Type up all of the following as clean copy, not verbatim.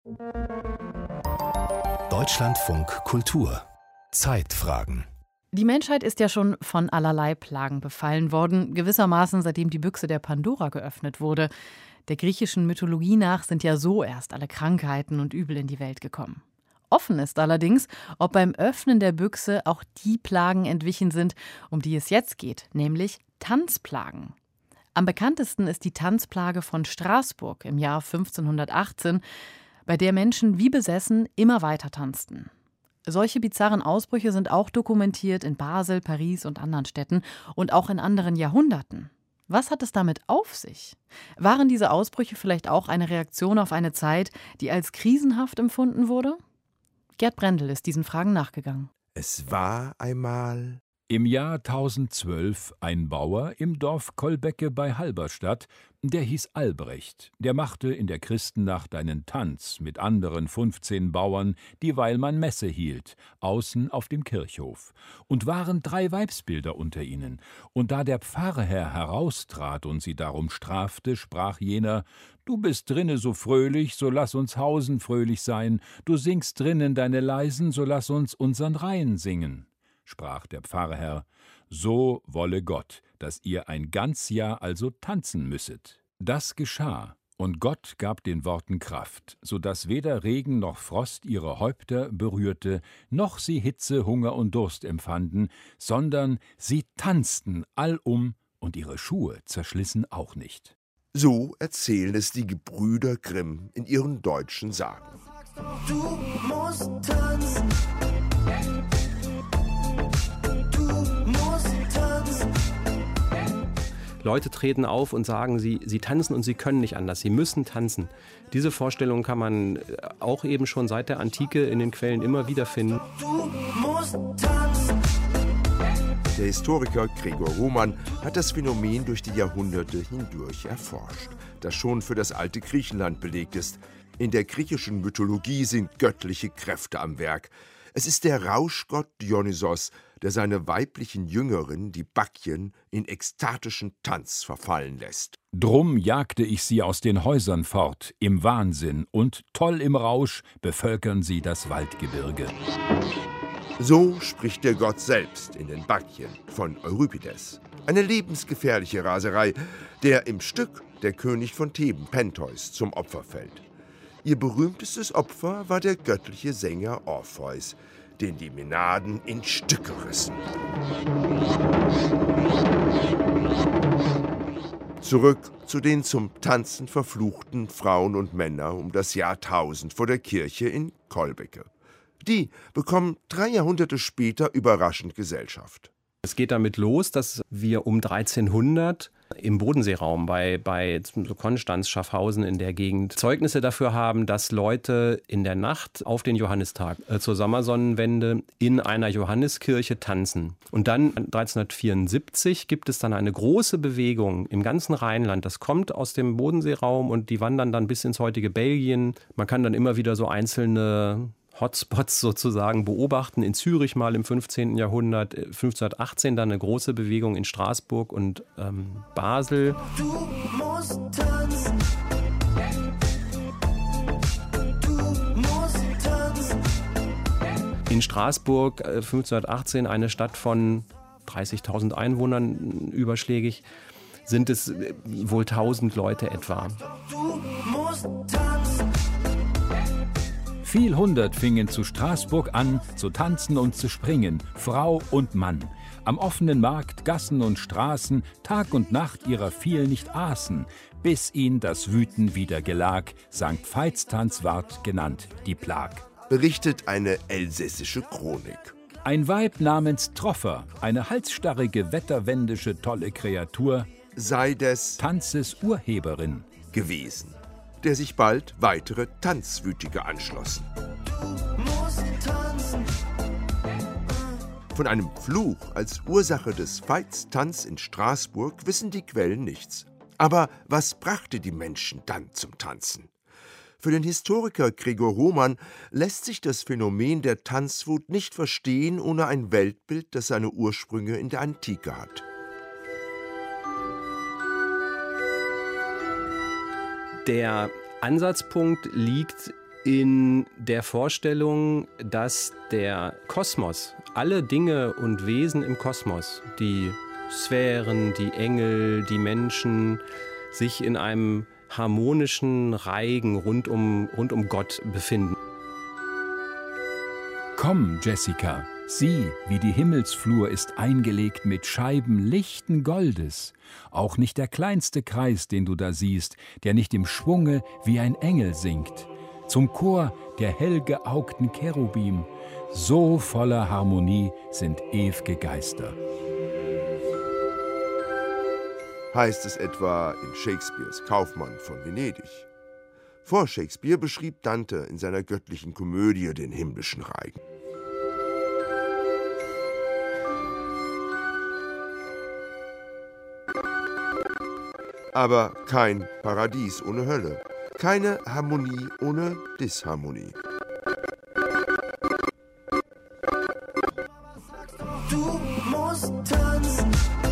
Deutschlandfunk Kultur Zeitfragen. Die Menschheit ist ja schon von allerlei Plagen befallen worden, gewissermaßen seitdem die Büchse der Pandora geöffnet wurde. Der griechischen Mythologie nach sind ja so erst alle Krankheiten und Übel in die Welt gekommen. Offen ist allerdings, ob beim Öffnen der Büchse auch die Plagen entwichen sind, um die es jetzt geht, nämlich Tanzplagen. Am bekanntesten ist die Tanzplage von Straßburg im Jahr 1518, bei der Menschen wie besessen immer weiter tanzten. Solche bizarren Ausbrüche sind auch dokumentiert in Basel, Paris und anderen Städten und auch in anderen Jahrhunderten. Was hat es damit auf sich? Waren diese Ausbrüche vielleicht auch eine Reaktion auf eine Zeit, die als krisenhaft empfunden wurde? Gerd Brendel ist diesen Fragen nachgegangen. Es war einmal im Jahr 1012 ein Bauer im Dorf Kolbecke bei Halberstadt, der hieß Albrecht. Der machte in der Christennacht einen Tanz mit anderen 15 Bauern, dieweil man Messe hielt, außen auf dem Kirchhof. Und waren 3 Weibsbilder unter ihnen. Und da der Pfarrherr heraustrat und sie darum strafte, sprach jener: »Du bist drinne so fröhlich, so lass uns hausen fröhlich sein. Du singst drinnen deine Leisen, so lass uns unsern Reihen singen.« Sprach der Pfarrherr: »So wolle Gott, dass ihr ein ganz Jahr also tanzen müsset.« Das geschah, und Gott gab den Worten Kraft, so daß weder Regen noch Frost ihre Häupter berührte, noch sie Hitze, Hunger und Durst empfanden, sondern sie tanzten allum, und ihre Schuhe zerschlissen auch nicht. So erzählen es die Gebrüder Grimm in ihren deutschen Sagen. Du musst tanzen. Leute treten auf und sagen, sie tanzen und sie können nicht anders, sie müssen tanzen. Diese Vorstellung kann man auch eben schon seit der Antike in den Quellen immer wieder finden. Du musst tanzen. Der Historiker Gregor Roman hat das Phänomen durch die Jahrhunderte hindurch erforscht, das schon für das alte Griechenland belegt ist. In der griechischen Mythologie sind göttliche Kräfte am Werk. Es ist der Rauschgott Dionysos, der seine weiblichen Jüngerinnen, die Bakchen, in ekstatischen Tanz verfallen lässt. Drum jagte ich sie aus den Häusern fort, im Wahnsinn, und toll im Rausch bevölkern sie das Waldgebirge. So spricht der Gott selbst in den Bakchen von Euripides. Eine lebensgefährliche Raserei, der im Stück der König von Theben, Pentheus, zum Opfer fällt. Ihr berühmtestes Opfer war der göttliche Sänger Orpheus, den die Mänaden in Stücke rissen. Zurück zu den zum Tanzen verfluchten Frauen und Männer um das Jahr 1000 vor der Kirche in Kolbecke. Die bekommen 3 Jahrhunderte später überraschend Gesellschaft. Es geht damit los, dass wir um 1300 im Bodenseeraum bei Konstanz, Schaffhausen in der Gegend Zeugnisse dafür haben, dass Leute in der Nacht auf den Johannistag zur Sommersonnenwende in einer Johanneskirche tanzen. Und dann 1374 gibt es dann eine große Bewegung im ganzen Rheinland. Das kommt aus dem Bodenseeraum und die wandern dann bis ins heutige Belgien. Man kann dann immer wieder so einzelne Hotspots sozusagen beobachten. In Zürich mal im 15. Jahrhundert, 1518 dann eine große Bewegung in Straßburg und Basel. Du musst tanzen. Du musst tanzen. In Straßburg 1518, eine Stadt von 30.000 Einwohnern überschlägig, sind es wohl 1000 Leute etwa. Du musst tanzen. Viel hundert fingen zu Straßburg an, zu tanzen und zu springen, Frau und Mann. Am offenen Markt, Gassen und Straßen, Tag und Nacht ihrer viel nicht aßen, bis ihn das Wüten wieder gelag, Sankt Veitstanz ward genannt, die Plag. Berichtet eine elsässische Chronik. Ein Weib namens Troffer, eine halsstarrige, wetterwendische, tolle Kreatur, sei des Tanzes Urheberin gewesen, der sich bald weitere Tanzwütige anschlossen. Von einem Fluch als Ursache des Veitstanz in Straßburg wissen die Quellen nichts. Aber was brachte die Menschen dann zum Tanzen? Für den Historiker Gregor Roman lässt sich das Phänomen der Tanzwut nicht verstehen ohne ein Weltbild, das seine Ursprünge in der Antike hat. Der Ansatzpunkt liegt In der Vorstellung, dass der Kosmos, alle Dinge und Wesen im Kosmos, die Sphären, die Engel, die Menschen, sich in einem harmonischen Reigen rund um Gott befinden. Komm, Jessica, sieh, wie die Himmelsflur ist eingelegt mit Scheiben lichten Goldes. Auch nicht der kleinste Kreis, den du da siehst, der nicht im Schwunge wie ein Engel singt. Zum Chor der hell geaugten Cherubim. So voller Harmonie sind ew'ge Geister. Heißt es etwa in Shakespeares Kaufmann von Venedig. Vor Shakespeare beschrieb Dante in seiner göttlichen Komödie den himmlischen Reigen. Aber kein Paradies ohne Hölle, keine Harmonie ohne Disharmonie. Du musst tanzen.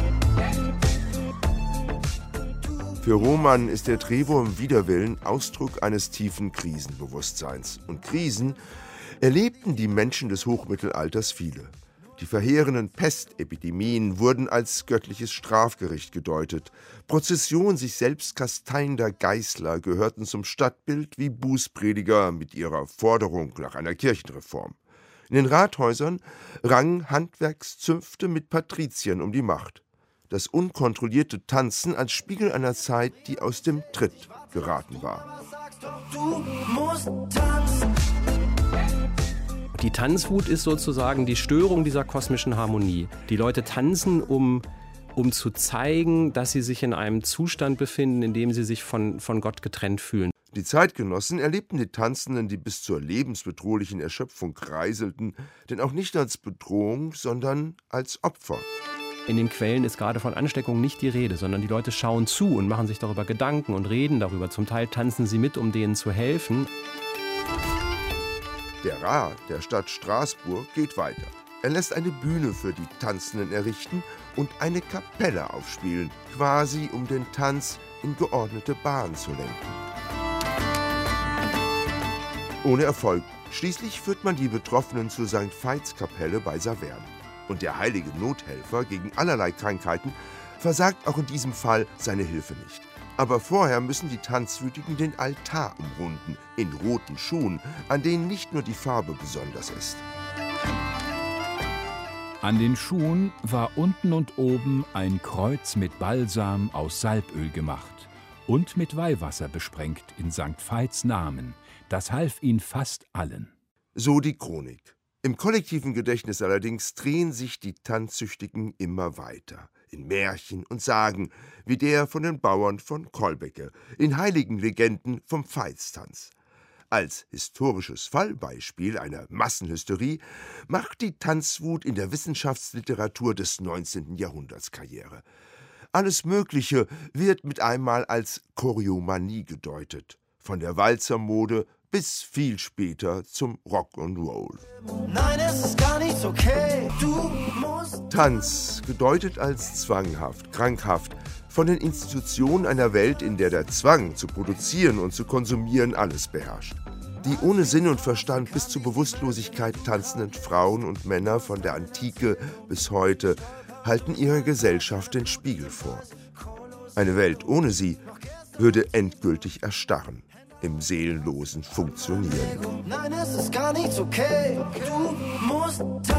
Für Roman ist der Trevor im Widerwillen Ausdruck eines tiefen Krisenbewusstseins. Und Krisen erlebten die Menschen des Hochmittelalters viele. Die verheerenden Pestepidemien wurden als göttliches Strafgericht gedeutet. Prozessionen sich selbst kasteiender Geißler gehörten zum Stadtbild wie Bußprediger mit ihrer Forderung nach einer Kirchenreform. In den Rathäusern rangen Handwerkszünfte mit Patriziern um die Macht. Das unkontrollierte Tanzen als Spiegel einer Zeit, die aus dem Tritt geraten war. Du musst tanzen. Die Tanzwut ist sozusagen die Störung dieser kosmischen Harmonie. Die Leute tanzen, um zu zeigen, dass sie sich in einem Zustand befinden, in dem sie sich von Gott getrennt fühlen. Die Zeitgenossen erlebten die Tanzenden, die bis zur lebensbedrohlichen Erschöpfung kreiselten, denn auch nicht als Bedrohung, sondern als Opfer. In den Quellen ist gerade von Ansteckung nicht die Rede, sondern die Leute schauen zu und machen sich darüber Gedanken und reden darüber. Zum Teil tanzen sie mit, um denen zu helfen. Der Rat der Stadt Straßburg geht weiter. Er lässt eine Bühne für die Tanzenden errichten und eine Kapelle aufspielen, quasi um den Tanz in geordnete Bahn zu lenken. Ohne Erfolg. Schließlich führt man die Betroffenen zur St. Veits-Kapelle bei Saverne. Und der heilige Nothelfer gegen allerlei Krankheiten versagt auch in diesem Fall seine Hilfe nicht. Aber vorher müssen die Tanzwütigen den Altar umrunden, in roten Schuhen, an denen nicht nur die Farbe besonders ist. An den Schuhen war unten und oben ein Kreuz mit Balsam aus Salböl gemacht und mit Weihwasser besprengt in St. Veits Namen. Das half ihnen fast allen. So die Chronik. Im kollektiven Gedächtnis allerdings drehen sich die Tanzsüchtigen immer weiter. In Märchen und Sagen, wie der von den Bauern von Kolbecke, in heiligen Legenden vom Veitstanz. Als historisches Fallbeispiel einer Massenhysterie macht die Tanzwut in der Wissenschaftsliteratur des 19. Jahrhunderts Karriere. Alles Mögliche wird mit einmal als Choreomanie gedeutet. Von der Walzermode bis viel später zum Rock'n'Roll. Nein, es ist gar nicht okay. Du musst Tanz gedeutet als zwanghaft, krankhaft, von den Institutionen einer Welt, in der der Zwang zu produzieren und zu konsumieren alles beherrscht. Die ohne Sinn und Verstand bis zur Bewusstlosigkeit tanzenden Frauen und Männer von der Antike bis heute halten ihrer Gesellschaft den Spiegel vor. Eine Welt ohne sie würde endgültig erstarren, im seelenlosen Funktionieren. Nein, es ist gar nicht okay. Du musst